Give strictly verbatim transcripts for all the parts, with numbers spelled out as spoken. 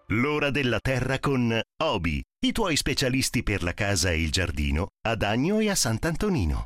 L'ora della terra con Obi, i tuoi specialisti per la casa e il giardino ad Agno e a Sant'Antonino.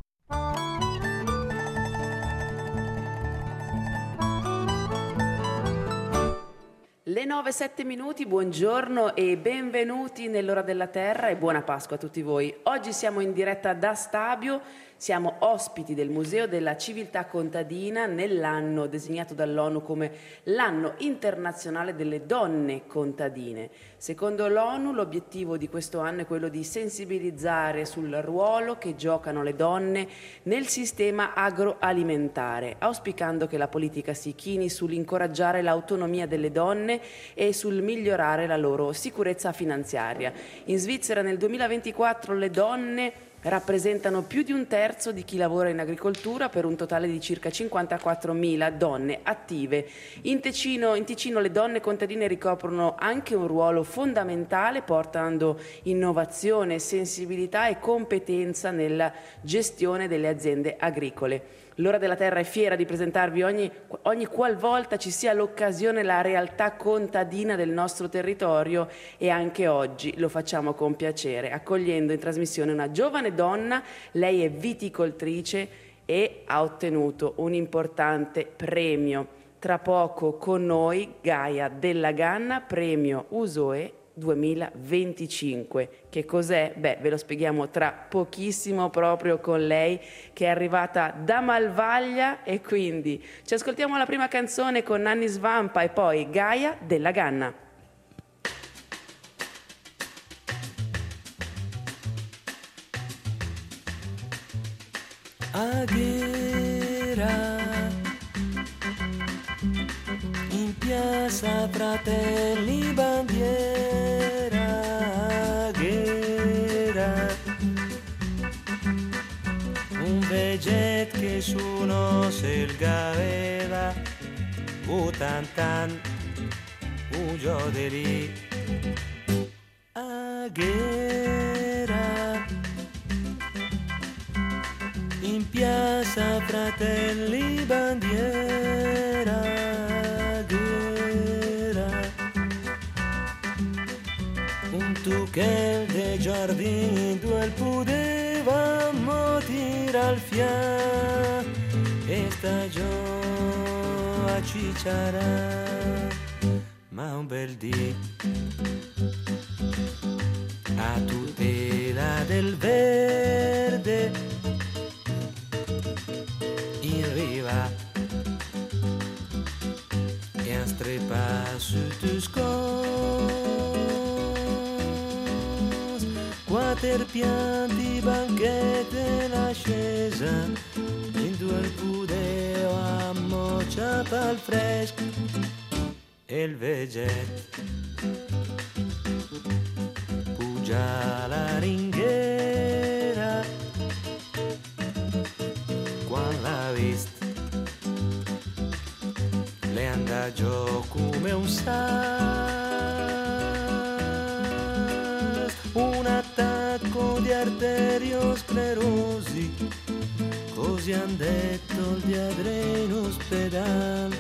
Le nove e sette minuti, buongiorno e benvenuti nell'ora della terra e buona Pasqua a tutti voi. Oggi siamo in diretta da Stabio, siamo ospiti del Museo della Civiltà Contadina nell'anno designato dall'ONU come l'anno internazionale delle donne contadine. Secondo l'ONU l'obiettivo di questo anno è quello di sensibilizzare sul ruolo che giocano le donne nel sistema agroalimentare, auspicando che la politica si chini sull'incoraggiare l'autonomia delle donne e sul migliorare la loro sicurezza finanziaria. In Svizzera nel duemilaventiquattro le donne rappresentano più di un terzo di chi lavora in agricoltura per un totale di circa cinquantaquattromila donne attive. In Ticino, in Ticino le donne contadine ricoprono anche un ruolo fondamentale portando innovazione, sensibilità e competenza nella gestione delle aziende agricole. L'Ora della Terra è fiera di presentarvi ogni, ogni qualvolta ci sia l'occasione la realtà contadina del nostro territorio e anche oggi lo facciamo con piacere, accogliendo in trasmissione una giovane donna. Lei è viticoltrice e ha ottenuto un importante premio. Tra poco con noi Gaia Della Ganna, premio U S O E duemilaventicinque. Che cos'è? Beh, ve lo spieghiamo tra pochissimo proprio con lei che è arrivata da Malvaglia e quindi ci ascoltiamo la prima canzone con Nanni Svampa e poi Gaia Della Ganna. Aghera in piazza Fratelli bandiera, Aghera un veget che su no se gaveva utantan un gioderi. Aghera in piazza Fratelli bandiera, Aghera un tuchel de giardini dove potevamo tirare al fianco e stagione a cicciara, ma un bel dì a tutela del verde in riva e a streppa su tu scos quattro pianti banchette l'ascesa in due il pudeo a moccia pal fresco e il veget pugia la ringhiera quando l'ha vista le anda giù come un sas, un attacco di arteriosclerosi, così han detto il diadre in ospedale.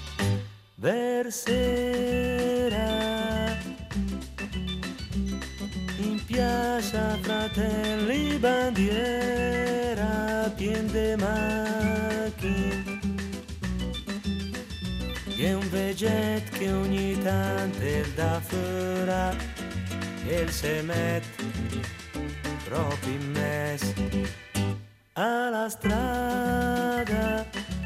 Versera in piazza Fratelli bandiera, pien de macchine e un veget che ogni tanto da fuori e il se mette proprio in mezzo alla strada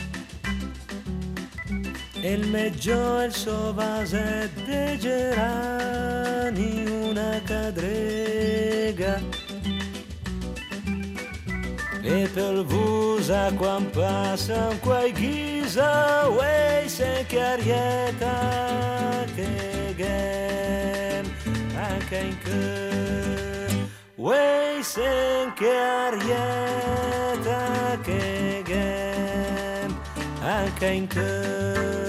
e il meggio il suo vaset de gerani, una cadrega e per vusa quan passa quai ghisa uei se che arieta che gem anche in che uei se che arieta che gem anche in che.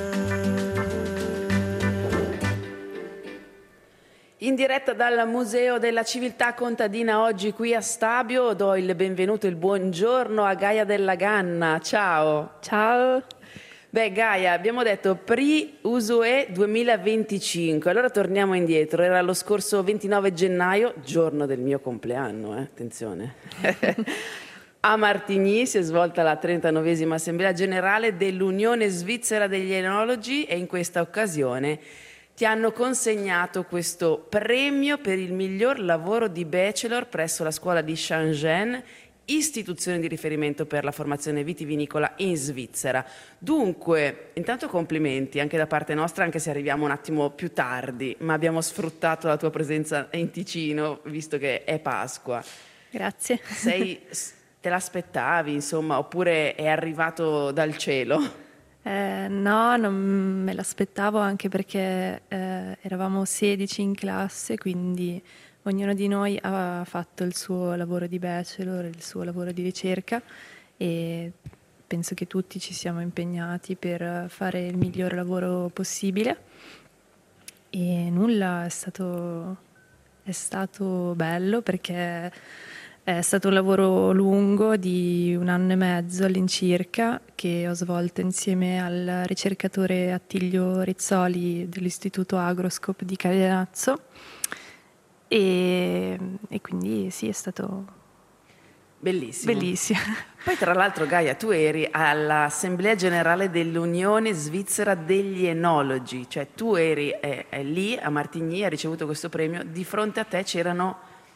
In diretta dal Museo della Civiltà Contadina oggi qui a Stabio do il benvenuto e il buongiorno a Gaia Della Ganna. Ciao. Ciao. Beh, Gaia, abbiamo detto Prix Usoe duemilaventicinque, allora torniamo indietro, era lo scorso ventinove gennaio, giorno del mio compleanno, eh? Attenzione. A Martigny si è svolta la trentanovesima Assemblea Generale dell'Unione Svizzera degli Enologi e in questa occasione ti hanno consegnato questo premio per il miglior lavoro di bachelor presso la scuola di Shenzhen, istituzione di riferimento per la formazione vitivinicola in Svizzera. Dunque, intanto complimenti anche da parte nostra, anche se arriviamo un attimo più tardi, ma abbiamo sfruttato la tua presenza in Ticino, visto che è Pasqua. Grazie. Sei, te l'aspettavi, insomma, oppure è arrivato dal cielo? Eh, no, non me l'aspettavo, anche perché eh, eravamo sedici in classe, quindi ognuno di noi ha fatto il suo lavoro di bachelor, il suo lavoro di ricerca, e penso che tutti ci siamo impegnati per fare il miglior lavoro possibile. E nulla, è stato, è stato bello, perché è stato un lavoro lungo di un anno e mezzo all'incirca, che ho svolto insieme al ricercatore Attilio Rizzoli dell'Istituto Agroscope di Caglianazzo. E, e quindi sì, è stato bellissimo. bellissimo. Poi tra l'altro, Gaia, tu eri all'Assemblea Generale dell'Unione Svizzera degli Enologi, cioè tu eri eh, eh, lì a Martigny, hai ricevuto questo premio, di fronte a te c'erano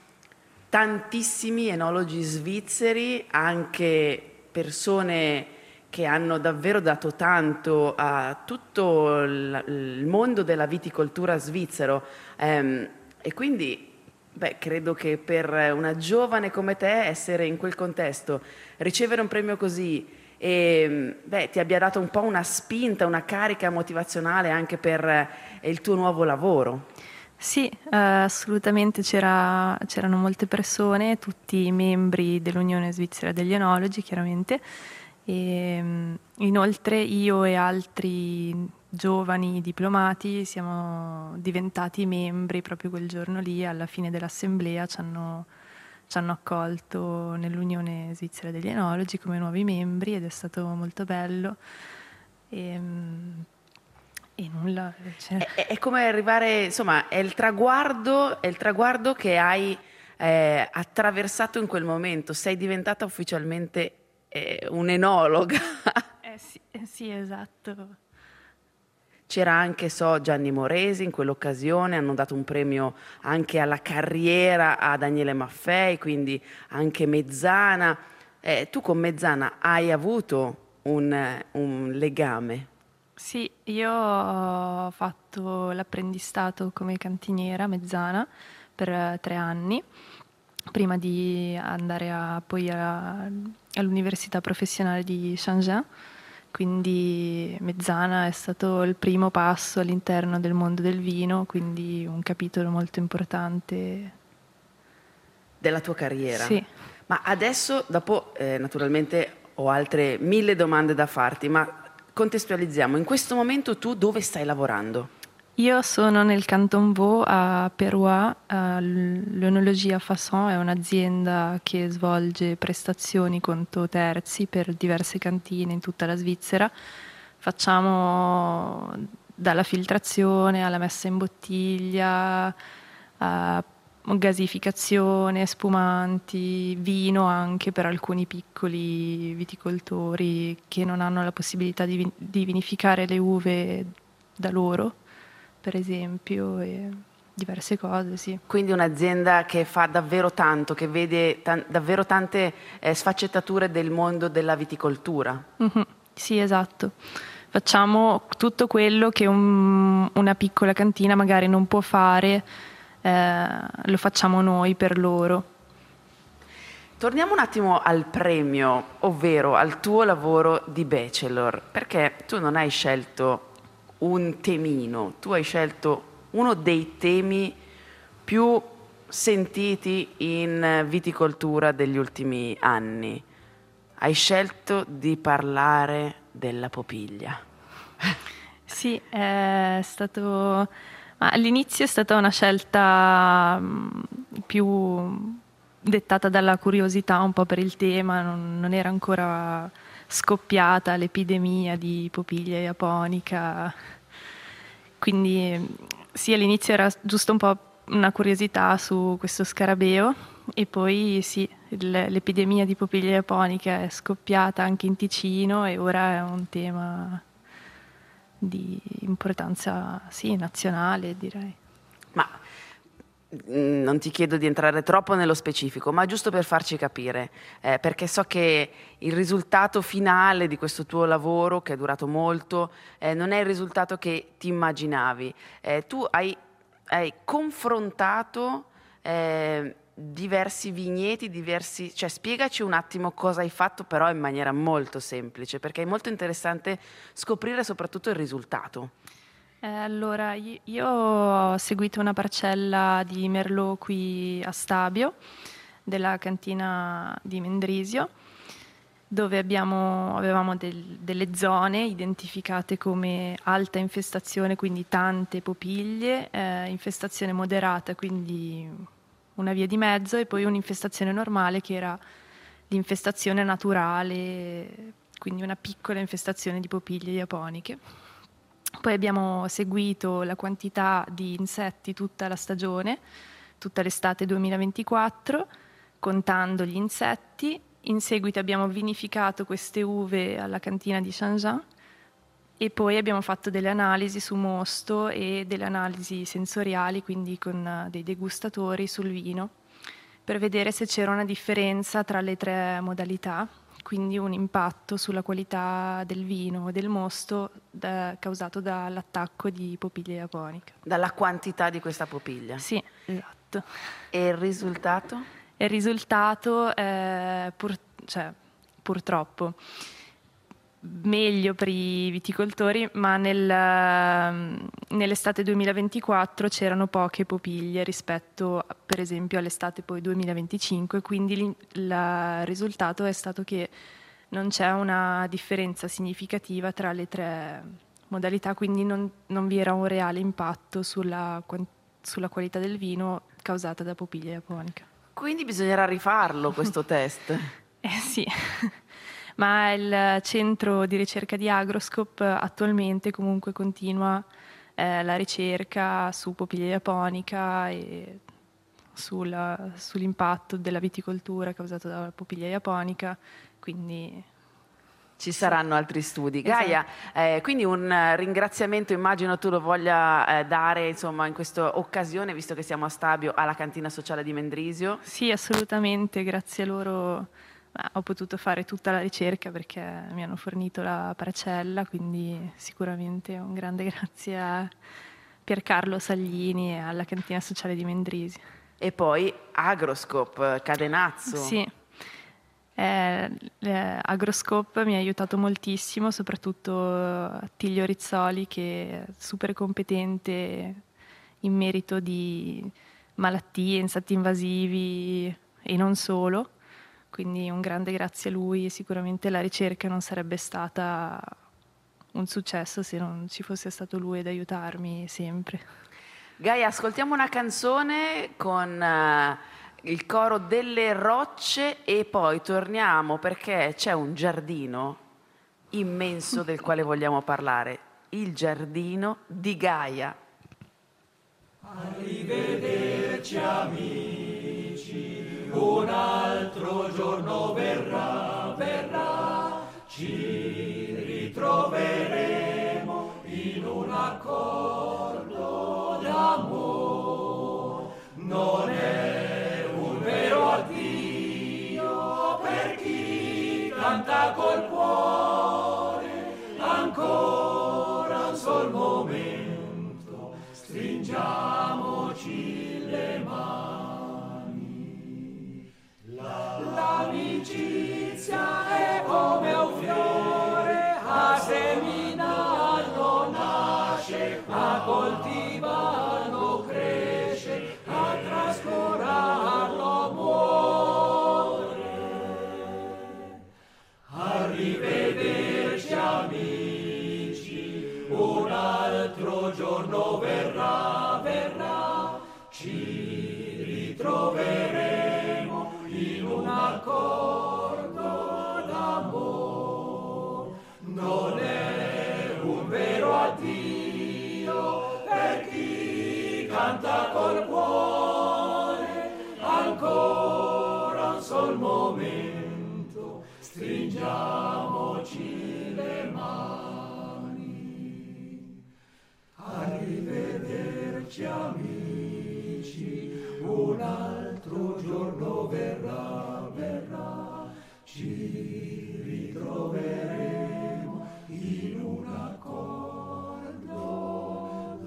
tantissimi enologi svizzeri, anche persone che hanno davvero dato tanto a tutto il, il mondo della viticoltura svizzero. Ehm, E quindi, beh, credo che per una giovane come te essere in quel contesto, ricevere un premio così, e, beh, ti abbia dato un po' una spinta, una carica motivazionale anche per il tuo nuovo lavoro. Sì, eh, assolutamente, c'era, c'erano molte persone, tutti membri dell'Unione Svizzera degli Enologi, chiaramente. E, inoltre io e altri giovani diplomati siamo diventati membri proprio quel giorno lì, alla fine dell'assemblea ci hanno, ci hanno accolto nell'Unione Svizzera degli Enologi come nuovi membri, ed è stato molto bello. E, e nulla. Cioè... È, è come arrivare, insomma, è il traguardo, è il traguardo che hai eh, attraversato in quel momento, sei diventata ufficialmente eh, un'enologa. Eh sì, eh sì, esatto. C'era anche, so, Gianni Moresi in quell'occasione, hanno dato un premio anche alla carriera a Daniele Maffei, quindi anche Mezzana. Eh, tu con Mezzana hai avuto un, un legame? Sì, io ho fatto l'apprendistato come cantiniera a Mezzana per tre anni, prima di andare a, poi a, all'Università Professionale di Shenzhen. Quindi Mezzana è stato il primo passo all'interno del mondo del vino, quindi un capitolo molto importante della tua carriera. Sì. Ma adesso, dopo, eh, naturalmente ho altre mille domande da farti, ma contestualizziamo. In questo momento tu dove stai lavorando? Io sono nel Canton Vaud a Perois. L'Enologia Fasson è un'azienda che svolge prestazioni conto terzi per diverse cantine in tutta la Svizzera. Facciamo dalla filtrazione alla messa in bottiglia, a gasificazione, spumanti, vino anche per alcuni piccoli viticoltori che non hanno la possibilità di, di vinificare le uve da loro, per esempio, e diverse cose, sì. Quindi un'azienda che fa davvero tanto, che vede tan- davvero tante eh, sfaccettature del mondo della viticoltura. Mm-hmm. Sì, esatto. Facciamo tutto quello che un, una piccola cantina magari non può fare, eh, lo facciamo noi per loro. Torniamo un attimo al premio, ovvero al tuo lavoro di bachelor, perché tu non hai scelto un temino, tu hai scelto uno dei temi più sentiti in viticoltura degli ultimi anni. Hai scelto di parlare della popiglia. Sì, è stato... all'inizio è stata una scelta più dettata dalla curiosità un po' per il tema, non, non era ancora scoppiata l'epidemia di ipopiglia japonica. Quindi sì, all'inizio era giusto un po' una curiosità su questo scarabeo e poi sì, l'epidemia di ipopiglia japonica è scoppiata anche in Ticino e ora è un tema di importanza sì, nazionale, direi. Ma mh, non ti chiedo di entrare troppo nello specifico, ma giusto per farci capire, eh, perché so che il risultato finale di questo tuo lavoro, che è durato molto, eh, non è il risultato che ti immaginavi. Eh, tu hai, hai confrontato eh, diversi vigneti, diversi, cioè spiegaci un attimo cosa hai fatto, però in maniera molto semplice, perché è molto interessante scoprire soprattutto il risultato. Eh, allora, io, io ho seguito una parcella di Merlot qui a Stabio, della cantina di Mendrisio, dove abbiamo, avevamo del, delle zone identificate come alta infestazione, quindi tante popiglie, eh, infestazione moderata, quindi una via di mezzo, e poi un'infestazione normale che era l'infestazione naturale, quindi una piccola infestazione di popiglie japoniche. Poi abbiamo seguito la quantità di insetti tutta la stagione, tutta l'estate duemilaventiquattro, contando gli insetti. In seguito abbiamo vinificato queste uve alla cantina di Changjiang e poi abbiamo fatto delle analisi su mosto e delle analisi sensoriali, quindi con dei degustatori sul vino, per vedere se c'era una differenza tra le tre modalità, quindi un impatto sulla qualità del vino e del mosto da, causato dall'attacco di popiglia japonica. Dalla quantità di questa popiglia? Sì, esatto. E il risultato? Il risultato è pur, cioè, purtroppo meglio per i viticoltori, ma nel, nell'estate duemilaventiquattro c'erano poche popiglie rispetto per esempio all'estate poi duemilaventicinque, quindi il risultato è stato che non c'è una differenza significativa tra le tre modalità, quindi non, non vi era un reale impatto sulla, sulla qualità del vino causata da popiglia japonica. Quindi bisognerà rifarlo questo test? Eh sì. Ma il centro di ricerca di Agroscope attualmente comunque continua eh, la ricerca su popiglia japonica e sul, sull'impatto della viticoltura causato dalla popiglia japonica, quindi ci saranno altri studi. Esatto. Gaia, eh, quindi un ringraziamento immagino tu lo voglia eh, dare insomma in questa occasione, visto che siamo a Stabio, alla cantina sociale di Mendrisio. Sì, assolutamente, grazie a loro ho potuto fare tutta la ricerca perché mi hanno fornito la parcella, quindi sicuramente un grande grazie a Piercarlo Saglini e alla cantina sociale di Mendrisio. E poi Agroscope, Cadenazzo. Sì, eh, Agroscope mi ha aiutato moltissimo, soprattutto Attilio Rizzoli, che è super competente in merito di malattie, insetti invasivi e non solo. Quindi un grande grazie a lui e sicuramente la ricerca non sarebbe stata un successo se non ci fosse stato lui ad aiutarmi sempre. Gaia, ascoltiamo una canzone con uh, il coro delle rocce e poi torniamo perché c'è un giardino immenso del quale vogliamo parlare, il giardino di Gaia. Arrivederci amici, un altro giorno verrà, verrà, ci ritroveremo in un accordo d'amore. Non è un vero addio per chi canta col cuore, ancora un sol momento, stringiamoci le mani. L'amicizia è come un fiore, a seminarlo nasce, a coltivarlo cresce, a trascurarlo muore. Arrivederci amici, un altro giorno verrà, verrà, ci ritroveremo in un accordo d'amore. col cuore, ancora un sol momento, stringiamoci le mani. Arrivederci amici, un altro giorno verrà, verrà, ci ritroveremo in un accordo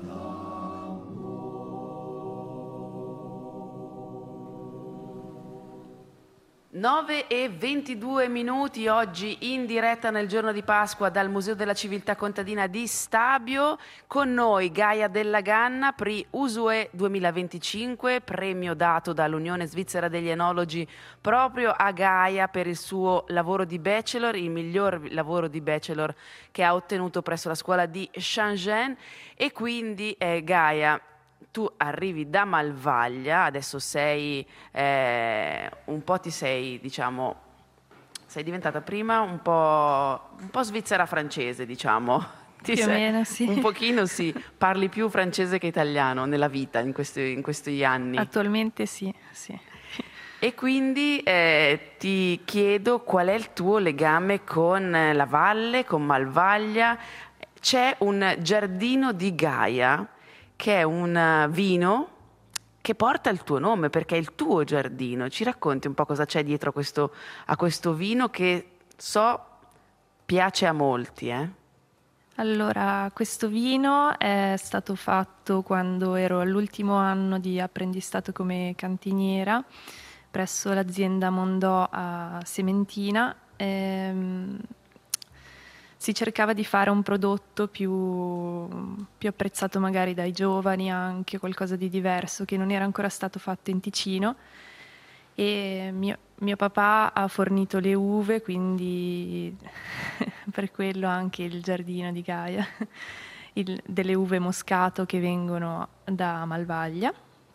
d'amore. nove e ventidue minuti oggi in diretta nel giorno di Pasqua dal Museo della Civiltà Contadina di Stabio. Con noi Gaia Della Ganna, Prix Usue duemilaventicinque, premio dato dall'Unione Svizzera degli Enologi proprio a Gaia per il suo lavoro di bachelor, il miglior lavoro di bachelor che ha ottenuto presso la scuola di Shenzhen. E quindi eh, Gaia, tu arrivi da Malvaglia, adesso sei eh, un po' ti sei, diciamo, sei diventata prima un po', un po' svizzera francese, diciamo. Ti Più o sei, meno, sì. Un pochino sì, parli più francese che italiano nella vita in questi, in questi anni. Attualmente sì, sì. E quindi eh, ti chiedo qual è il tuo legame con la valle, con Malvaglia. C'è un giardino di Gaia, che è un vino che porta il tuo nome, perché è il tuo giardino. Ci racconti un po' cosa c'è dietro a questo, a questo vino che so piace a molti, eh? Allora, questo vino è stato fatto quando ero all'ultimo anno di apprendistato come cantiniera presso l'azienda Mondò a Sementina. Ehm, si cercava di fare un prodotto più, più apprezzato magari dai giovani, anche qualcosa di diverso che non era ancora stato fatto in Ticino. E mio, mio papà ha fornito le uve, quindi per quello anche il giardino di Gaia, il, delle uve moscato che vengono da Malvaglia.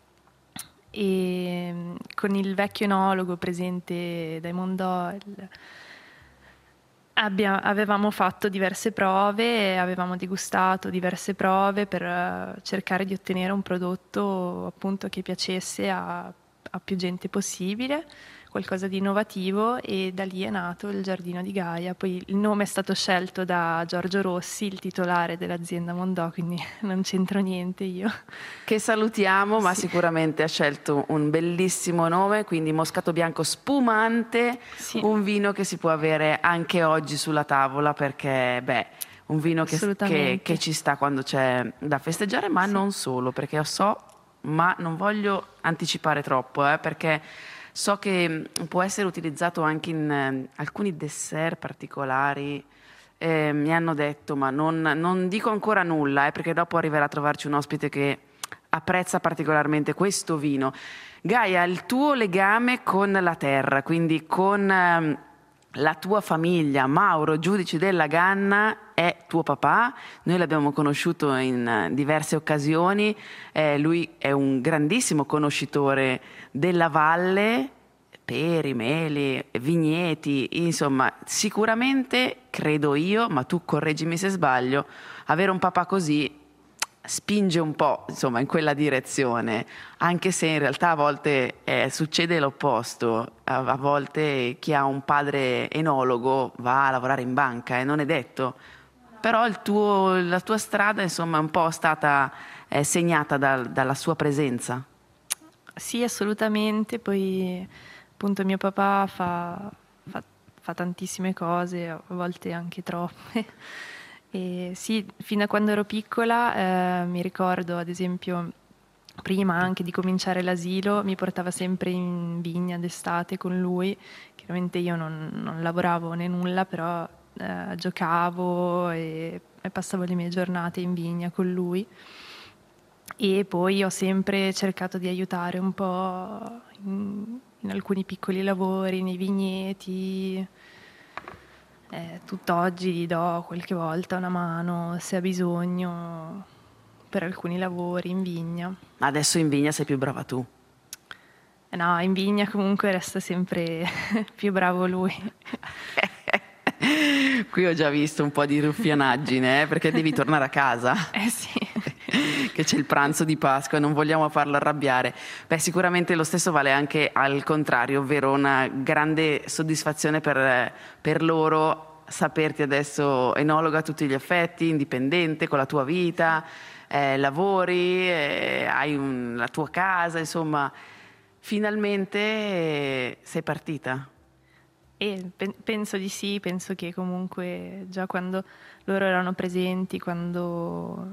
E con il vecchio enologo presente dai Mondò il, abbia, avevamo fatto diverse prove, avevamo degustato diverse prove per uh, cercare di ottenere un prodotto appunto che piacesse a a più gente possibile, qualcosa di innovativo, e da lì è nato il giardino di Gaia. Poi il nome è stato scelto da Giorgio Rossi, il titolare dell'azienda Mondò, quindi non c'entro niente io. Che salutiamo, ma sì. Sicuramente ha scelto un bellissimo nome, quindi Moscato Bianco spumante, sì. Un vino che si può avere anche oggi sulla tavola, perché beh, un vino che, che, che ci sta quando c'è da festeggiare, ma sì. Non solo, perché so, ma non voglio anticipare troppo, eh, perché so che può essere utilizzato anche in eh, alcuni dessert particolari. Eh, mi hanno detto, ma non, non dico ancora nulla, eh, perché dopo arriverà a trovarci un ospite che apprezza particolarmente questo vino. Gaia, il tuo legame con la terra, quindi con eh, la tua famiglia, Mauro Giudici Della Ganna è tuo papà, noi l'abbiamo conosciuto in diverse occasioni, eh, lui è un grandissimo conoscitore della valle, peri, meli, vigneti, insomma sicuramente, credo io, ma tu correggimi se sbaglio, avere un papà così spinge un po', insomma, in quella direzione, anche se in realtà a volte eh, succede l'opposto. A, a volte chi ha un padre enologo va a lavorare in banca e eh, non è detto, però il tuo, la tua strada, insomma, è un po' stata eh, segnata dal, dalla sua presenza. Sì, assolutamente. Poi appunto mio papà fa, fa, fa tantissime cose, a volte anche troppe. E sì, fino a quando ero piccola eh, mi ricordo, ad esempio, prima anche di cominciare l'asilo, mi portava sempre in vigna d'estate con lui. Chiaramente io non, non lavoravo né nulla, però eh, giocavo e, e passavo le mie giornate in vigna con lui. E poi ho sempre cercato di aiutare un po' in, in alcuni piccoli lavori, nei vigneti. Eh, tutt'oggi gli do qualche volta una mano se ha bisogno per alcuni lavori in vigna. Adesso in vigna sei più brava tu. Eh no, in vigna comunque resta sempre più bravo lui. Qui ho già visto un po' di ruffianaggine, eh, perché devi tornare a casa. Eh sì. che c'è il pranzo di Pasqua, non vogliamo farlo arrabbiare. Beh, sicuramente lo stesso vale anche al contrario, ovvero una grande soddisfazione per, per loro saperti adesso enologa a tutti gli effetti, indipendente, con la tua vita, eh, lavori, eh, hai un, la tua casa, insomma, finalmente eh, sei partita. E penso di sì, penso che comunque già quando loro erano presenti, quando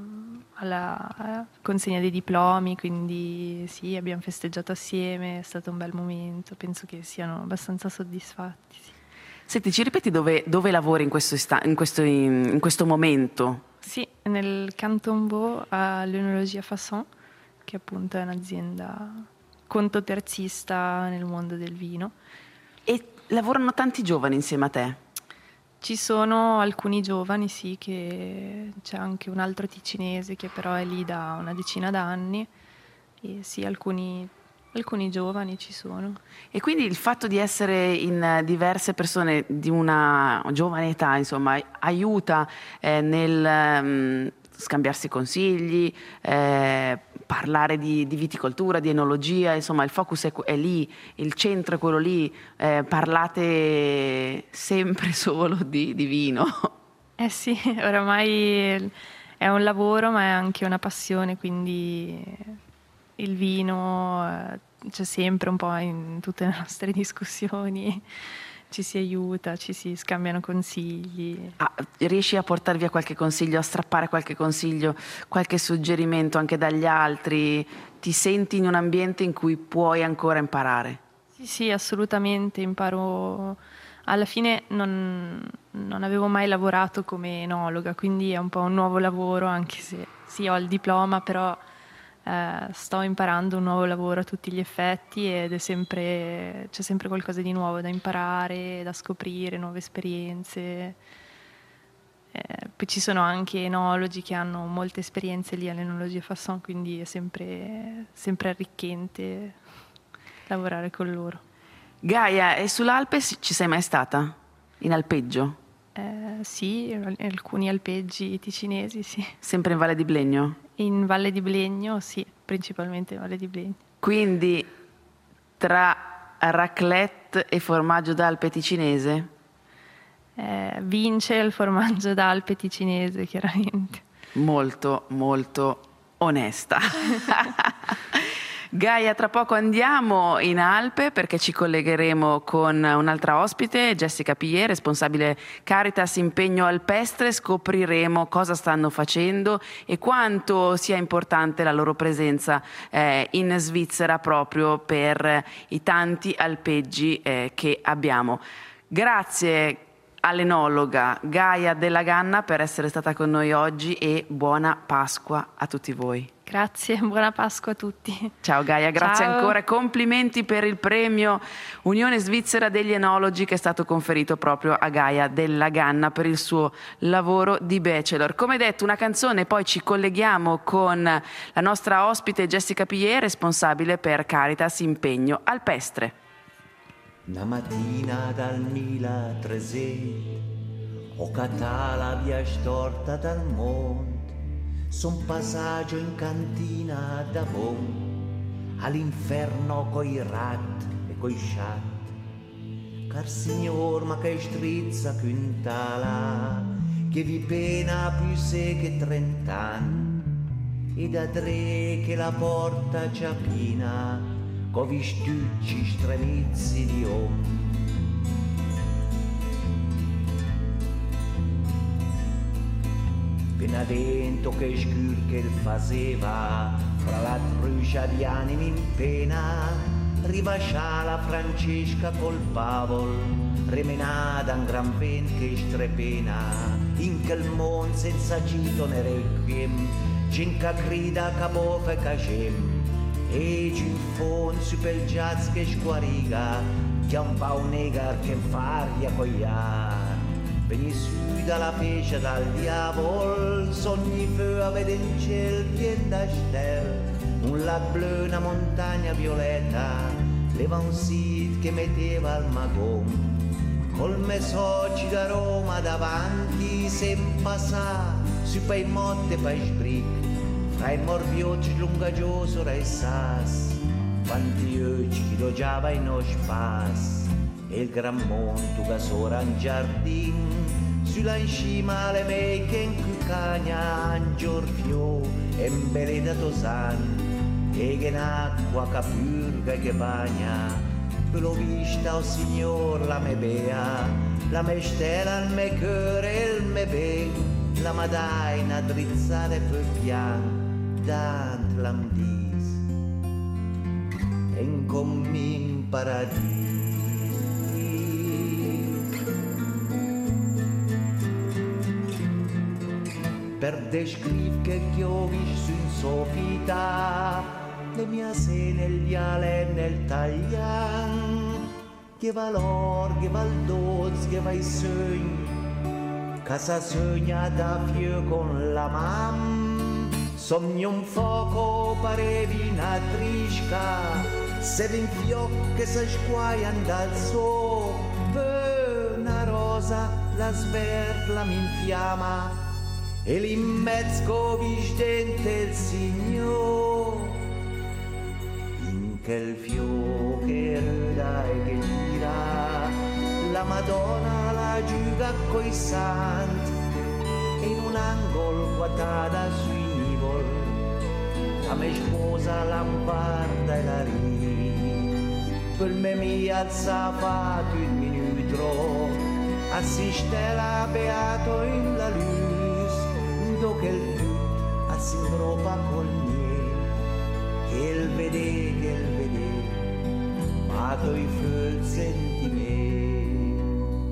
alla consegna dei diplomi, quindi sì, abbiamo festeggiato assieme, è stato un bel momento, penso che siano abbastanza soddisfatti. Sì. Senti, ci ripeti dove, dove lavori in questo, ista- in, questo, in, in questo momento? Sì, nel Canton Vaud all'Enologia Fasson, che appunto è un'azienda contoterzista nel mondo del vino. E lavorano tanti giovani insieme a te? Ci sono alcuni giovani, sì, che c'è anche un altro ticinese che però è lì da una decina d'anni, e sì, alcuni, alcuni giovani ci sono. E quindi il fatto di essere in diverse persone di una giovane età, insomma, aiuta eh, nel um, scambiarsi consigli, eh, parlare di, di viticoltura, di enologia, insomma il focus è, è lì, il centro è quello lì, eh, parlate sempre solo di, di vino. Eh sì, oramai è un lavoro ma è anche una passione, quindi il vino eh, c'è sempre un po' in tutte le nostre discussioni. Ci si aiuta, ci si scambiano consigli. Ah, riesci a portare via qualche consiglio, a strappare qualche consiglio, qualche suggerimento anche dagli altri? Ti senti in un ambiente in cui puoi ancora imparare? Sì, sì, assolutamente, imparo. Alla fine non, non avevo mai lavorato come enologa, quindi è un po' un nuovo lavoro, anche se sì, ho il diploma, però Eh, sto imparando un nuovo lavoro a tutti gli effetti ed è sempre, c'è sempre qualcosa di nuovo da imparare, da scoprire, nuove esperienze. Eh, poi ci sono anche enologi che hanno molte esperienze lì all'Enologia Fasson, quindi è sempre, sempre arricchente lavorare con loro. Gaia, e sull'Alpe ci sei mai stata? In alpeggio? Eh, sì, alcuni alpeggi ticinesi, sì. Sempre in Valle di Blegno? In Valle di Blegno, sì, principalmente in Valle di Blegno. Quindi tra raclette e formaggio d'Alpe ticinese? Eh, vince il formaggio d'Alpe ticinese, chiaramente. Molto, molto onesta. Gaia, tra poco andiamo in Alpe perché ci collegheremo con un'altra ospite, Jessica Pillet, responsabile Caritas Impegno Alpestre. Scopriremo cosa stanno facendo e quanto sia importante la loro presenza eh, in Svizzera proprio per i tanti alpeggi eh, che abbiamo. Grazie all'enologa Gaia Della Ganna per essere stata con noi oggi e buona Pasqua a tutti voi. Grazie, buona Pasqua a tutti. Ciao Gaia, grazie Ciao. ancora. Complimenti per il premio Unione Svizzera degli Enologi che è stato conferito proprio a Gaia Della Ganna per il suo lavoro di bachelor. Come detto, una canzone, poi ci colleghiamo con la nostra ospite Jessica Pillet, responsabile per Caritas Impegno Alpestre. Una mattina dal millatrecento ho cattata la via storta dal monte. Son passaggio in cantina da bon all'inferno coi rat e coi chat. Car signor ma che strizza quintala che vi pena più se che trent'anni e da tre che la porta ciapina co vistucci stremizzi di om. Benavento che scur che il faceva fra la trucia di animi in pena rivascià la Francesca col pavol remenata un gran vent che strepena in quel mon senza gito ne requiem cinca grida capofe cacem e in fond su pel jazz che squariga che un pa un negar che faria cogliar. Veni su dalla pesce dal diavolo, sogni feu vede in ciel pien da stel, un lac blu, una montagna violetta, leva un sit che metteva al magon, col mesocci da Roma davanti, sem passà, su pei motte pei sbric, Rai morbiocci lungagioso rai sas, quanti occhi chi lo giava in no spas, e il gran monto che sora in giardin, sulla in cima le meiche in cucagna, in giorfio e in beleda tosan, e che in acqua che purga e che bagna, l'ho vista, oh signor, la me bea, la me stella, il me cuore e il me ben, la madaina drizzare per pian, tant l'am dis, en commin paradis. Per descrivere che ho visto in sofita, le mie sene, il viale nel taglian, che valor, che val doz, che vai sogni, casa sogna da fio con la mam, sogno un fuoco parevi una trisca, se vin fioc che si squaian dal so, per una rosa la sverla mi infiamma, e l'immezzo visdente il signor, che il fiore che rida e che gira, la Madonna la giuga coi santi, e in un angolo guatata sui nivol, la me sposa lamparda e la ri, per me mi alza fatto il minuto, assiste la beato in la luz, do che il tut assimropa col niente, che il vede, che il vede, ma coi ful sentimenti.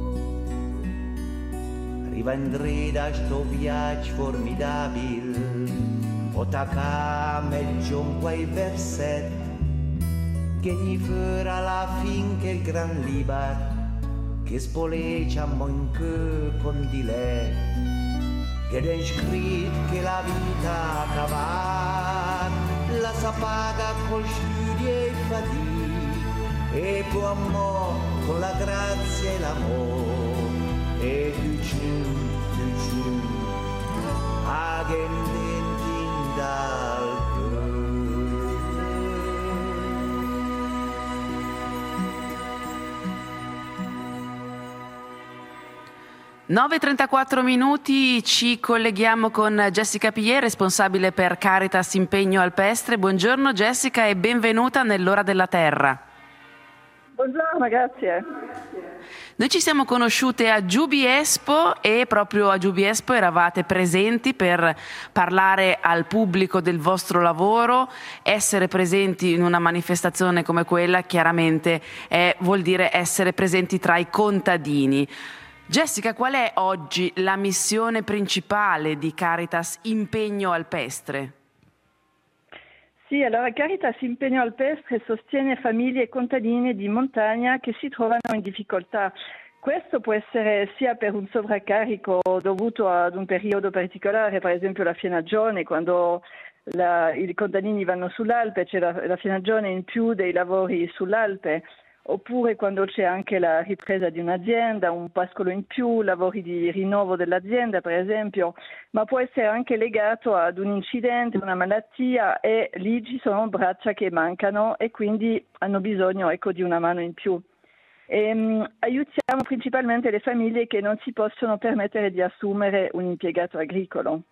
Rivendrei da sto viaggio formidabile, o tacca meglio un quei versetti, che gli farà la fin che il gran libar, che spoleggia mon che con diletto, che den scritto che la vita cavar, la sapaga col studi e fatica, e poi amor con la grazia e l'amore, e tu giù, tu giù, a che intenti dal nove e trentaquattro minuti, ci colleghiamo con Jessica Pillet, responsabile per Caritas Impegno Alpestre. Buongiorno Jessica e benvenuta nell'Ora della Terra. Buongiorno, grazie. Noi ci siamo conosciute a Giubi Expo e proprio a Giubi Expo eravate presenti per parlare al pubblico del vostro lavoro. Essere presenti in una manifestazione come quella chiaramente è, vuol dire essere presenti tra i contadini. Jessica, qual è oggi la missione principale di Caritas Impegno Alpestre? Sì, allora Caritas Impegno Alpestre sostiene famiglie e contadini di montagna che si trovano in difficoltà. Questo può essere sia per un sovraccarico dovuto ad un periodo particolare, per esempio la fienagione, quando la, i contadini vanno sull'Alpe, c'è la, la fienagione in più dei lavori sull'Alpe, oppure quando c'è anche la ripresa di un'azienda, un pascolo in più, lavori di rinnovo dell'azienda per esempio, ma può essere anche legato ad un incidente, una malattia, e lì ci sono braccia che mancano e quindi hanno bisogno, ecco, di una mano in più. E, um, aiutiamo principalmente le famiglie che non si possono permettere di assumere un impiegato agricolo.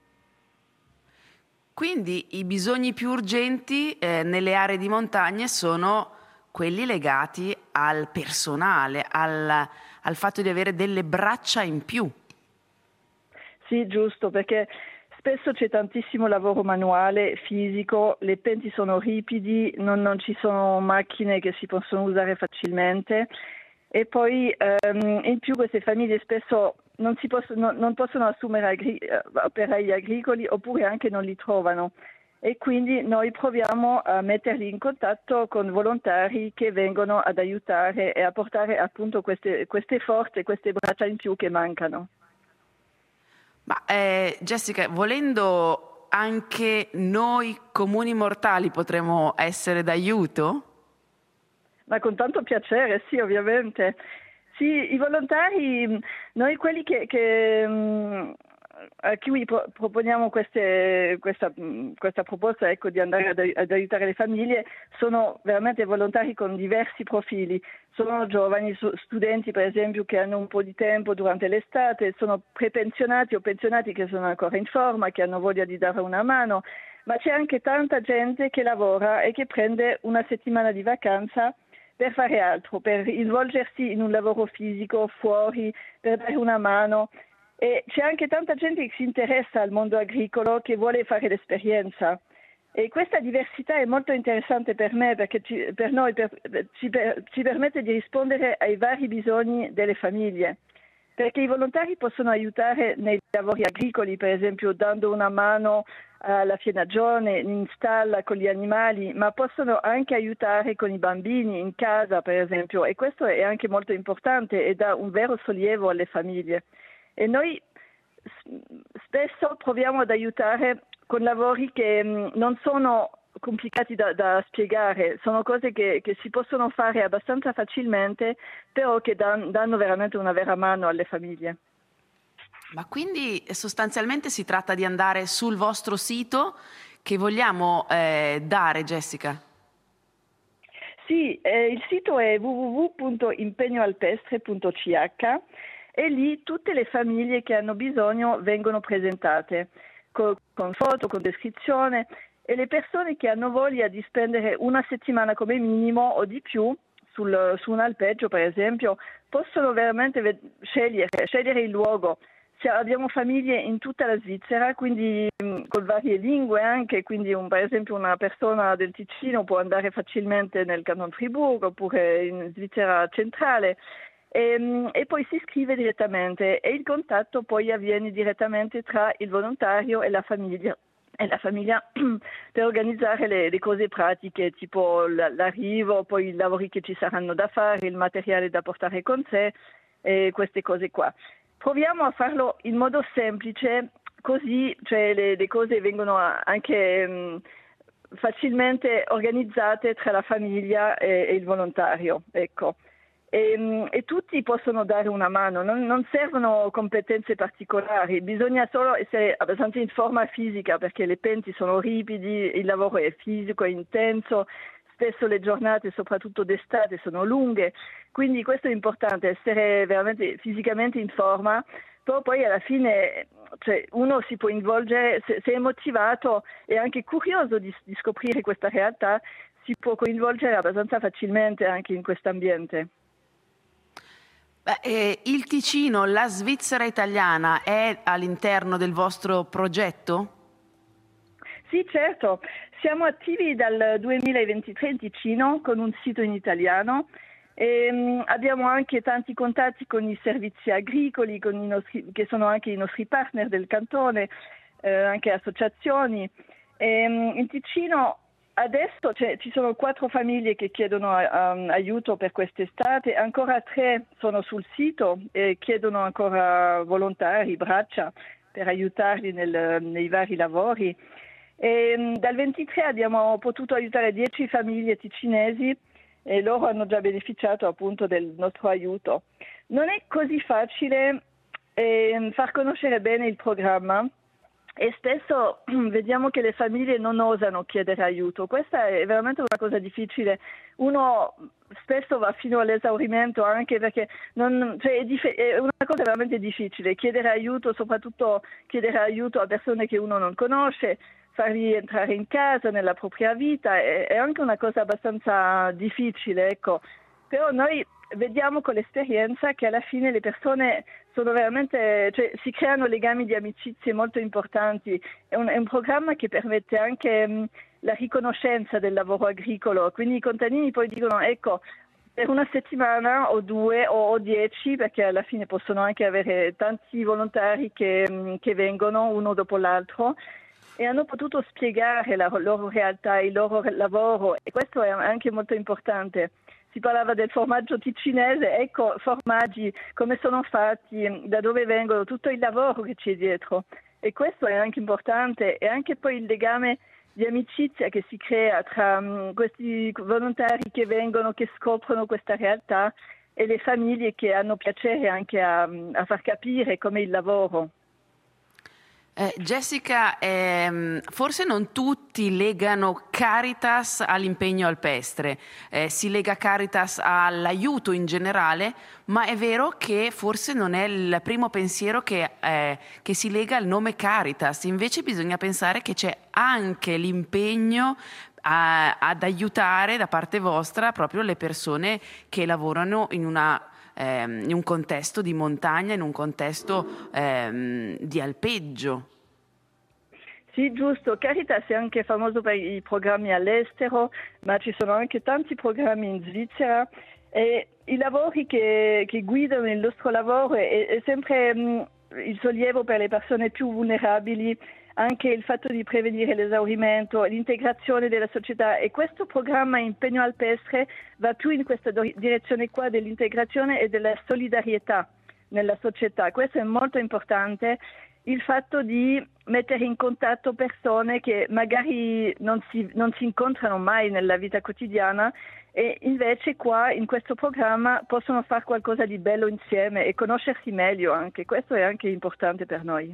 Quindi i bisogni più urgenti eh, nelle aree di montagna sono quelli legati al personale, al, al fatto di avere delle braccia in più. Sì, giusto, perché spesso c'è tantissimo lavoro manuale, fisico, le penti sono ripidi, non, non ci sono macchine che si possono usare facilmente, e poi ehm, in più queste famiglie spesso non, si possono, non possono assumere agri- operai agricoli, oppure anche non li trovano. E quindi noi proviamo a metterli in contatto con volontari che vengono ad aiutare e a portare appunto queste, queste forze, queste braccia in più che mancano. Ma eh, Jessica, volendo anche noi comuni mortali potremmo essere d'aiuto? Ma con tanto piacere, sì, ovviamente. Sì, i volontari, noi quelli che... che a cui pro- proponiamo queste, questa, questa proposta, ecco, di andare ad, ad aiutare le famiglie, sono veramente volontari con diversi profili. Sono giovani studenti, per esempio, che hanno un po' di tempo durante l'estate, sono prepensionati o pensionati che sono ancora in forma, che hanno voglia di dare una mano, ma c'è anche tanta gente che lavora e che prende una settimana di vacanza per fare altro, per involgersi in un lavoro fisico fuori, per dare una mano. E c'è anche tanta gente che si interessa al mondo agricolo, che vuole fare l'esperienza. E questa diversità è molto interessante per me, perché ci, per noi per, ci, per, ci permette di rispondere ai vari bisogni delle famiglie. Perché i volontari possono aiutare nei lavori agricoli, per esempio dando una mano alla fienagione, in stalla con gli animali, ma possono anche aiutare con i bambini in casa, per esempio, e questo è anche molto importante e dà un vero sollievo alle famiglie. E noi spesso proviamo ad aiutare con lavori che mh, non sono complicati da, da spiegare, sono cose che, che si possono fare abbastanza facilmente, però che dan, danno veramente una vera mano alle famiglie. Ma quindi sostanzialmente si tratta di andare sul vostro sito che vogliamo eh, dare, Jessica? Sì, eh, il sito è w w w punto impegnoalpestre punto c h e lì tutte le famiglie che hanno bisogno vengono presentate con, con foto, con descrizione, e le persone che hanno voglia di spendere una settimana come minimo o di più sul, su un alpeggio, per esempio, possono veramente ve- scegliere, scegliere il luogo. Cioè, abbiamo famiglie in tutta la Svizzera, quindi mh, con varie lingue anche, quindi un, per esempio una persona del Ticino può andare facilmente nel Canton Fribourg oppure in Svizzera centrale. E, mh, e poi si iscrive direttamente e il contatto poi avviene direttamente tra il volontario e la famiglia. E la famiglia per organizzare le, le cose pratiche, tipo l'arrivo, poi i lavori che ci saranno da fare, il materiale da portare con sé e queste cose qua. Proviamo a farlo in modo semplice, così cioè, le, le cose vengono anche mh, facilmente organizzate tra la famiglia e, e il volontario, ecco. E, e tutti possono dare una mano, non, non servono competenze particolari, bisogna solo essere abbastanza in forma fisica, perché le penti sono ripidi, il lavoro è fisico, è intenso, spesso le giornate, soprattutto d'estate, sono lunghe, quindi questo è importante, essere veramente fisicamente in forma, però poi alla fine cioè, uno si può involgere, se, se è motivato e anche curioso di, di scoprire questa realtà, si può coinvolgere abbastanza facilmente anche in questo ambiente. Beh, eh, il Ticino, la Svizzera italiana, è all'interno del vostro progetto? Sì, certo. Siamo attivi dal duemilaventitré in Ticino con un sito in italiano e um, abbiamo anche tanti contatti con i servizi agricoli, con i nostri, che sono anche i nostri partner del cantone, eh, anche associazioni. E, um, in Ticino adesso cioè, ci sono quattro famiglie che chiedono um, aiuto per quest'estate, ancora tre sono sul sito e chiedono ancora volontari, braccia, per aiutarli nel, nei vari lavori. E, um, dal ventitré abbiamo potuto aiutare dieci famiglie ticinesi e loro hanno già beneficiato appunto del nostro aiuto. Non è così facile eh, far conoscere bene il programma, e spesso vediamo che le famiglie non osano chiedere aiuto. Questa è veramente una cosa difficile. Uno spesso va fino all'esaurimento anche perché non, cioè è, dif- è una cosa veramente difficile. Chiedere aiuto, soprattutto chiedere aiuto a persone che uno non conosce, farli entrare in casa, nella propria vita, è, è anche una cosa abbastanza difficile, ecco. Però noi vediamo con l'esperienza che alla fine le persone sono veramente, cioè si creano legami di amicizie molto importanti. È un, è un programma che permette anche mh, la riconoscenza del lavoro agricolo, quindi i contadini poi dicono ecco per una settimana o due o, o dieci, perché alla fine possono anche avere tanti volontari che, mh, che vengono uno dopo l'altro e hanno potuto spiegare la loro realtà, il loro lavoro, e questo è anche molto importante. Si parlava del formaggio ticinese, ecco, formaggi, come sono fatti, da dove vengono, tutto il lavoro che c'è dietro. E questo è anche importante, e anche poi il legame di amicizia che si crea tra um, questi volontari che vengono, che scoprono questa realtà, e le famiglie che hanno piacere anche a, a far capire com'è il lavoro. Eh, Jessica, ehm, forse non tutti legano Caritas all'impegno alpestre, eh, si lega Caritas all'aiuto in generale, ma è vero che forse non è il primo pensiero che, eh, che si lega al nome Caritas, invece bisogna pensare che c'è anche l'impegno a, ad aiutare da parte vostra proprio le persone che lavorano in una in un contesto di montagna, in un contesto ehm, di alpeggio. Sì, giusto. Caritas è anche famoso per i programmi all'estero, ma ci sono anche tanti programmi in Svizzera e i lavori che, che guidano il nostro lavoro è, è sempre mh, il sollievo per le persone più vulnerabili, anche il fatto di prevenire l'esaurimento, l'integrazione della società, e questo programma Impegno Alpestre va più in questa do- direzione qua dell'integrazione e della solidarietà nella società. Questo è molto importante, il fatto di mettere in contatto persone che magari non si, non si incontrano mai nella vita quotidiana e invece qua in questo programma possono fare qualcosa di bello insieme e conoscersi meglio anche. Questo è anche importante per noi.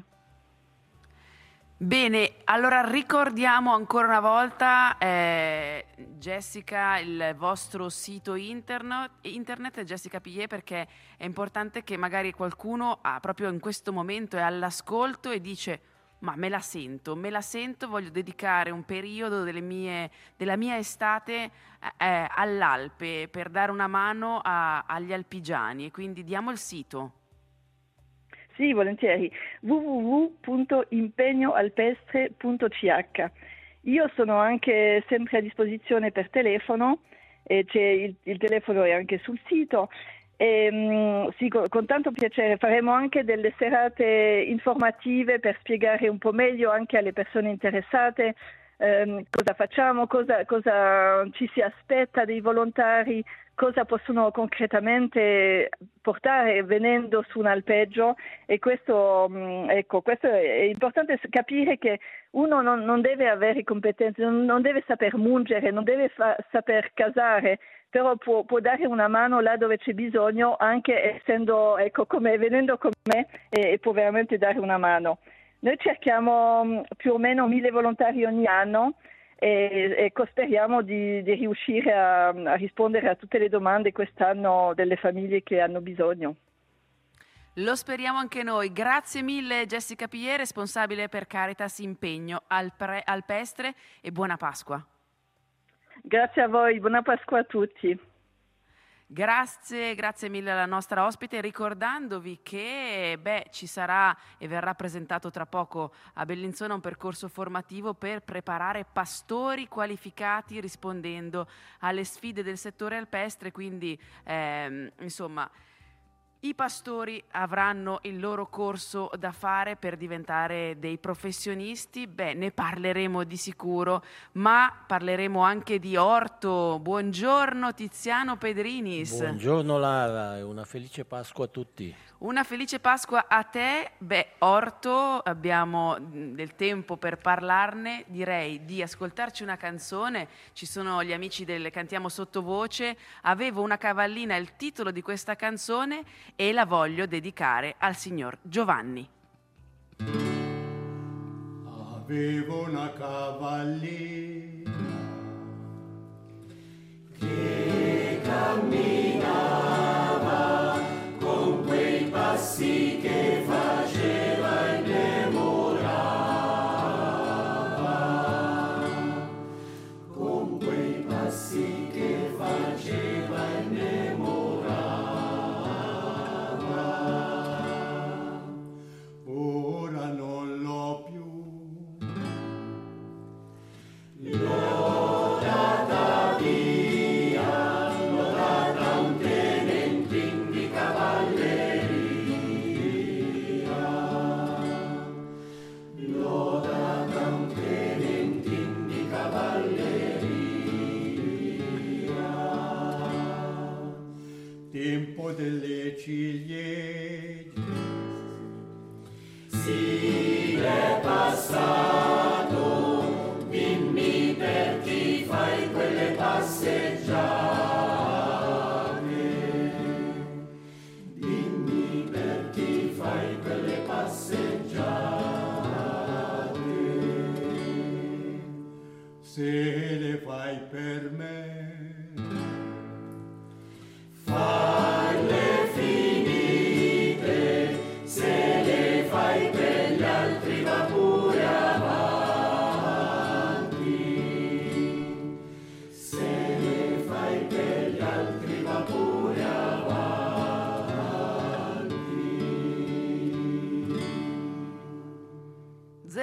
Bene, allora ricordiamo ancora una volta, eh, Jessica, il vostro sito internet, internet Jessica Pillet, perché è importante che magari qualcuno ah, proprio in questo momento è all'ascolto e dice ma me la sento, me la sento, voglio dedicare un periodo delle mie, della mia estate eh, all'Alpe per dare una mano a, agli alpigiani, e quindi diamo il sito. Sì, volentieri, w w w punto impegnoalpestre punto c h. Io sono anche sempre a disposizione per telefono, e c'è il, il telefono è anche sul sito. E, mh, sì, con, con tanto piacere faremo anche delle serate informative per spiegare un po' meglio anche alle persone interessate ehm, cosa facciamo, cosa, cosa ci si aspetta dei volontari, cosa possono concretamente portare venendo su un alpeggio. E questo, ecco, questo è importante capire che uno non, non deve avere competenze, non, non deve saper mungere, non deve fa, saper casare, però può, può dare una mano là dove c'è bisogno, anche essendo, ecco, come venendo con me, e, e può veramente dare una mano. Noi cerchiamo più o meno mille volontari ogni anno, e ecco, speriamo di, di riuscire a, a rispondere a tutte le domande quest'anno delle famiglie che hanno bisogno. Lo speriamo anche noi. Grazie mille Jessica Pillet, responsabile per Caritas Impegno Alpre- Alpestre, e buona Pasqua. Grazie a voi, buona Pasqua a tutti. Grazie, grazie mille alla nostra ospite, ricordandovi che beh, ci sarà e verrà presentato tra poco a Bellinzona un percorso formativo per preparare pastori qualificati rispondendo alle sfide del settore alpestre, quindi ehm, insomma i pastori avranno il loro corso da fare per diventare dei professionisti. Beh, ne parleremo di sicuro, ma parleremo anche di orto. Buongiorno Tiziano Pedrinis. Buongiorno Lara e una felice Pasqua a tutti. Una felice Pasqua a te. Beh, orto, abbiamo del tempo per parlarne. Direi di ascoltarci una canzone. Ci sono gli amici del Cantiamo Sottovoce. Avevo una cavallina, il titolo di questa canzone, e la voglio dedicare al signor Giovanni. Avevo una cavallina che camminava con quei passi che faceva innamorava, con quei passi che faceva innamorava. Ora non l'ho più, l'ho data via, l'ho data a un tenentin di cavalleria, l'ho data a un tenentin di cavalleria. Tempo delle ciliegie sì è passato, dimmi per chi fai quelle passeggiate, dimmi per chi fai quelle passeggiate.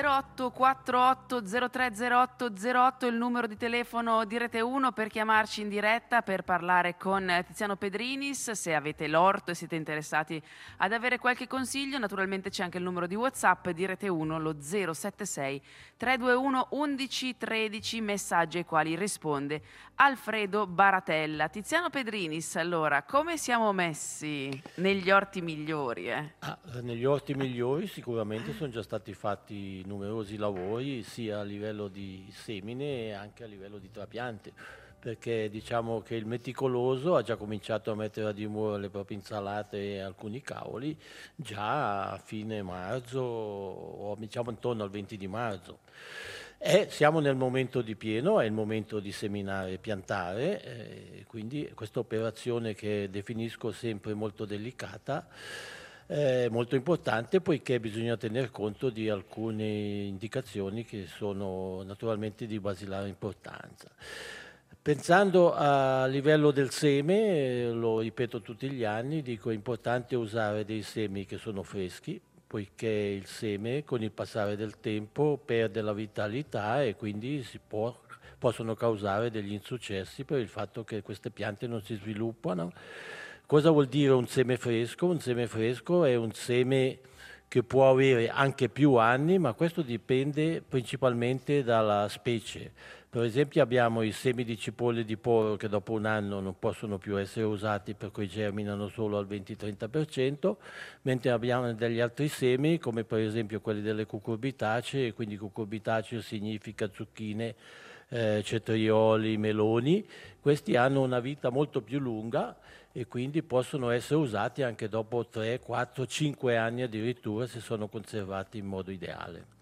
zero otto quattro otto zero tre zero otto zero otto il numero di telefono di Rete uno per chiamarci in diretta per parlare con Tiziano Pedrinis. Se avete l'orto e siete interessati ad avere qualche consiglio, naturalmente c'è anche il numero di WhatsApp di Rete uno, lo zero sette sei tre due uno undici tredici, messaggi ai quali risponde Alfredo Baratella. Tiziano Pedrinis, allora, come siamo messi negli orti migliori? Eh? Ah, negli orti migliori sicuramente sono già stati fatti numerosi lavori sia a livello di semine e anche a livello di trapiante, perché diciamo che il meticoloso ha già cominciato a mettere a dimora le proprie insalate e alcuni cavoli già a fine marzo o diciamo intorno al venti di marzo. E siamo nel momento di pieno, è il momento di seminare e piantare, eh, quindi questa operazione che definisco sempre molto delicata è molto importante, poiché bisogna tener conto di alcune indicazioni che sono naturalmente di basilare importanza. Pensando a livello del seme, lo ripeto tutti gli anni, dico è importante usare dei semi che sono freschi, poiché il seme con il passare del tempo perde la vitalità e quindi si può, possono causare degli insuccessi per il fatto che queste piante non si sviluppano. Cosa vuol dire un seme fresco? Un seme fresco è un seme che può avere anche più anni, ma questo dipende principalmente dalla specie. Per esempio abbiamo i semi di cipolle di Poro che dopo un anno non possono più essere usati, per cui germinano solo al venti trenta per cento, mentre abbiamo degli altri semi come per esempio quelli delle cucurbitacee, quindi cucurbitaceo significa zucchine, eh, cetrioli, meloni. Questi hanno una vita molto più lunga e quindi possono essere usati anche dopo tre, quattro, cinque anni addirittura se sono conservati in modo ideale.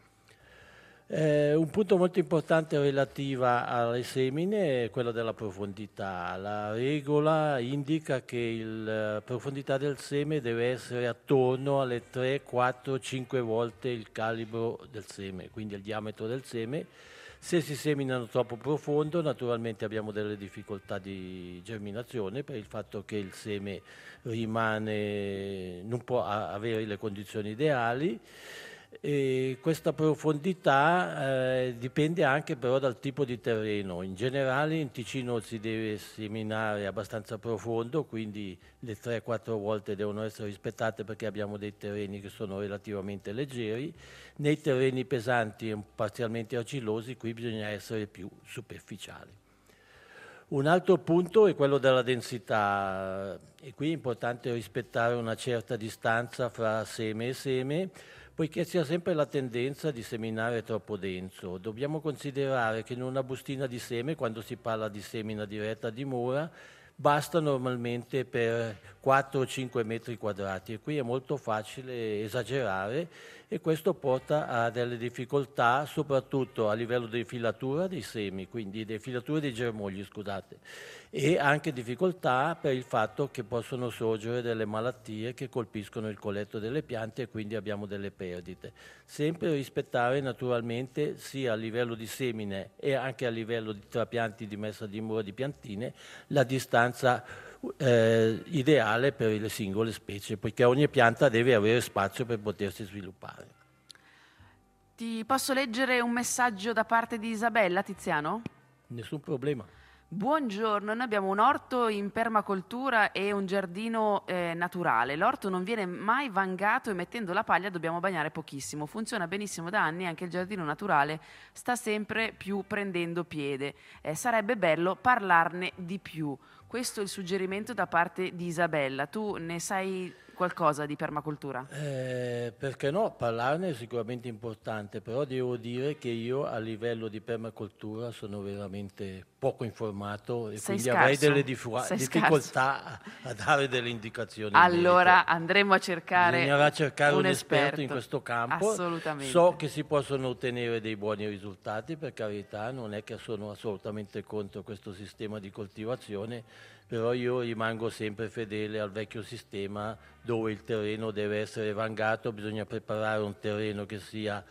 Eh, un punto molto importante relativa alle semine è quello della profondità. La regola indica che la profondità del seme deve essere attorno alle tre, quattro, cinque volte il calibro del seme, quindi il diametro del seme. Se si seminano troppo profondo, naturalmente abbiamo delle difficoltà di germinazione per il fatto che il seme rimane, non può avere le condizioni ideali. E questa profondità eh, dipende anche però dal tipo di terreno. In generale in Ticino si deve seminare abbastanza profondo, quindi le tre quattro volte devono essere rispettate perché abbiamo dei terreni che sono relativamente leggeri. Nei terreni pesanti e parzialmente argillosi qui bisogna essere più superficiali. Un altro punto è quello della densità, e qui è importante rispettare una certa distanza fra seme e seme, poiché si ha sempre la tendenza di seminare troppo denso. Dobbiamo considerare che in una bustina di seme, quando si parla di semina diretta a dimora, basta normalmente per quattro o cinque metri quadrati e qui è molto facile esagerare e questo porta a delle difficoltà soprattutto a livello di filatura dei semi, quindi di filatura dei germogli, scusate, e anche difficoltà per il fatto che possono sorgere delle malattie che colpiscono il colletto delle piante e quindi abbiamo delle perdite. Sempre rispettare naturalmente sia a livello di semine e anche a livello di trapianti di messa a dimora di piantine la distanza eh, ideale per le singole specie, poiché ogni pianta deve avere spazio per potersi sviluppare. Ti posso leggere un messaggio da parte di Isabella, Tiziano? Nessun problema. Buongiorno, noi abbiamo un orto in permacoltura e un giardino eh, naturale. L'orto non viene mai vangato e mettendo la paglia dobbiamo bagnare pochissimo. Funziona benissimo da anni, anche il giardino naturale sta sempre più prendendo piede. Eh, sarebbe bello parlarne di più. Questo è il suggerimento da parte di Isabella. Tu ne sai qualcosa di permacultura? Eh, perché no, parlarne è sicuramente importante, però devo dire che io a livello di permacultura sono veramente poco informato e Sei quindi scarso. avrei delle diffu- Sei difficoltà a, a dare delle indicazioni. Allora andremo a cercare Bisognerà cercare un, un esperto, esperto in questo campo. Assolutamente. So che si possono ottenere dei buoni risultati, per carità, non è che sono assolutamente contro questo sistema di coltivazione, però io rimango sempre fedele al vecchio sistema dove il terreno deve essere vangato, bisogna preparare un terreno che sia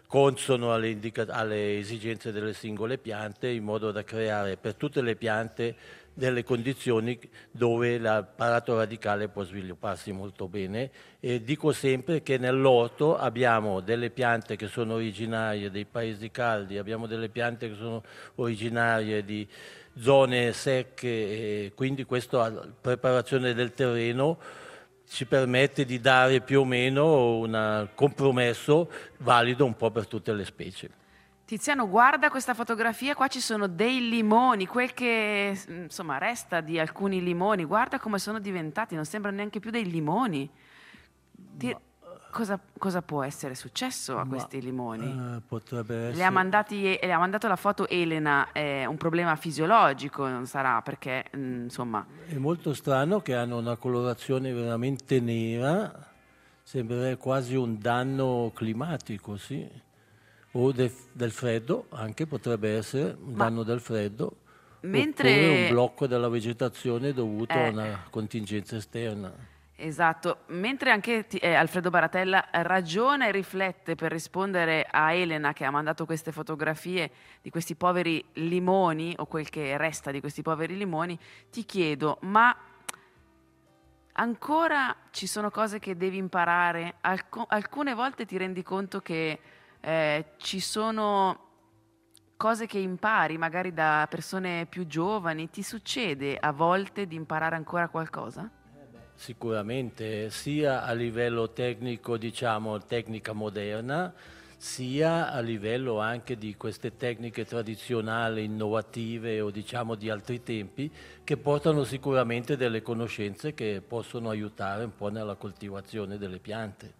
consono alle, indica- alle esigenze delle singole piante, in modo da creare per tutte le piante delle condizioni dove l'apparato radicale può svilupparsi molto bene. E dico sempre che nell'orto abbiamo delle piante che sono originarie dei paesi caldi, abbiamo delle piante che sono originarie di zone secche, e quindi questa preparazione del terreno ci permette di dare più o meno un compromesso valido un po' per tutte le specie. Tiziano, guarda questa fotografia, qua ci sono dei limoni, quel che insomma resta di alcuni limoni, guarda come sono diventati, non sembrano neanche più dei limoni. Ti... Ma... Cosa, cosa può essere successo a Ma, questi limoni? Uh, potrebbe essere... Le ha, mandati, le ha mandato la foto Elena, è un problema fisiologico, non sarà, perché mh, insomma... È molto strano che hanno una colorazione veramente nera, sembrerebbe quasi un danno climatico, sì. O de, del freddo, anche potrebbe essere un Ma danno del freddo, mentre... oppure un blocco della vegetazione dovuto eh. a una contingenza esterna. Esatto, mentre anche eh, Alfredo Baratella ragiona e riflette per rispondere a Elena che ha mandato queste fotografie di questi poveri limoni o quel che resta di questi poveri limoni, ti chiedo, ma ancora ci sono cose che devi imparare? Alc- alcune volte ti rendi conto che eh, ci sono cose che impari magari da persone più giovani, ti succede a volte di imparare ancora qualcosa? Sicuramente, sia a livello tecnico, diciamo, tecnica moderna, sia a livello anche di queste tecniche tradizionali, innovative o diciamo di altri tempi, che portano sicuramente delle conoscenze che possono aiutare un po' nella coltivazione delle piante.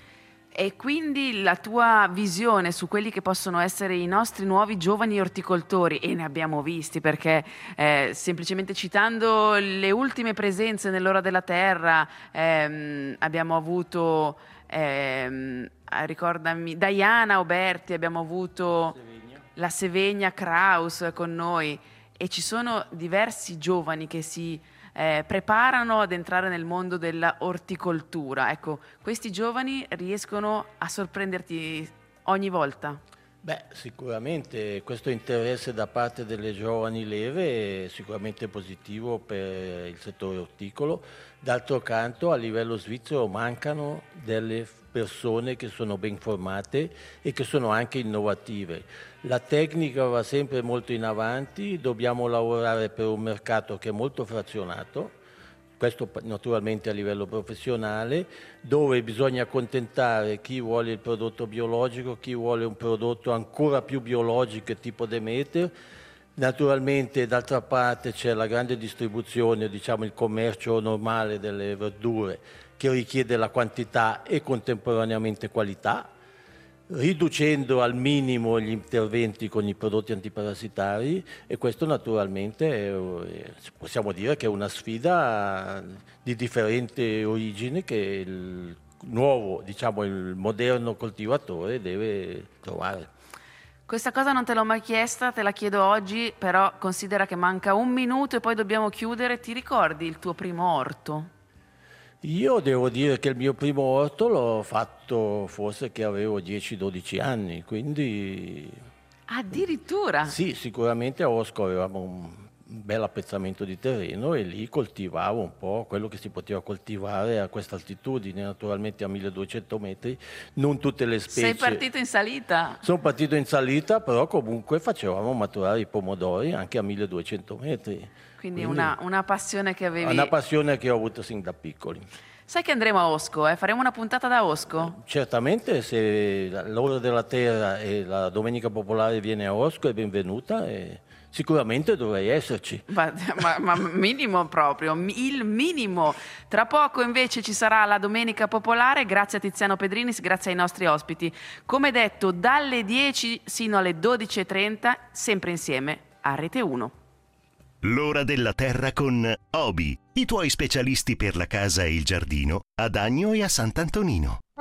E quindi la tua visione su quelli che possono essere i nostri nuovi giovani orticoltori, e ne abbiamo visti perché eh, semplicemente citando le ultime presenze nell'Ora della Terra ehm, abbiamo avuto, ehm, ricordami, Diana Oberti, abbiamo avuto Sevegna. la Sevegna Kraus con noi, e ci sono diversi giovani che si Eh, preparano ad entrare nel mondo della orticoltura. Ecco, questi giovani riescono a sorprenderti ogni volta? Beh, sicuramente questo interesse da parte delle giovani leve è sicuramente positivo per il settore orticolo. D'altro canto, a livello svizzero mancano delle persone che sono ben formate e che sono anche innovative. La tecnica va sempre molto in avanti, dobbiamo lavorare per un mercato che è molto frazionato, questo naturalmente a livello professionale, dove bisogna accontentare chi vuole il prodotto biologico, chi vuole un prodotto ancora più biologico tipo Demeter. Naturalmente d'altra parte c'è la grande distribuzione, diciamo il commercio normale delle verdure, che richiede la quantità e contemporaneamente qualità, riducendo al minimo gli interventi con i prodotti antiparassitari, e questo naturalmente è, possiamo dire che è una sfida di differente origine che il nuovo, diciamo il moderno coltivatore deve trovare. Questa cosa non te l'ho mai chiesta, te la chiedo oggi, però considera che manca un minuto e poi dobbiamo chiudere. Ti ricordi il tuo primo orto? Io devo dire che il mio primo orto l'ho fatto forse che avevo dieci dodici anni, quindi... Addirittura? Sì, sicuramente a Osco avevamo un bel appezzamento di terreno e lì coltivavo un po' quello che si poteva coltivare a questa altitudine, naturalmente a milleduecento metri, non tutte le specie... Sei partito in salita? Sono partito in salita, però comunque facevamo maturare i pomodori anche a milleduecento metri. Quindi, Quindi una, una passione che avevi... Una passione che ho avuto sin da piccoli. Sai che andremo a Osco, eh? Faremo una puntata da Osco? Certamente, se l'Ora della Terra e la Domenica Popolare viene a Osco è benvenuta e sicuramente dovrei esserci. Ma, ma, ma minimo proprio, il minimo. Tra poco invece ci sarà la Domenica Popolare, grazie a Tiziano Pedrinis, grazie ai nostri ospiti. Come detto, dalle dieci sino alle dodici e trenta, sempre insieme a Rete uno. L'Ora della Terra con Obi, i tuoi specialisti per la casa e il giardino ad Agno e a Sant'Antonino.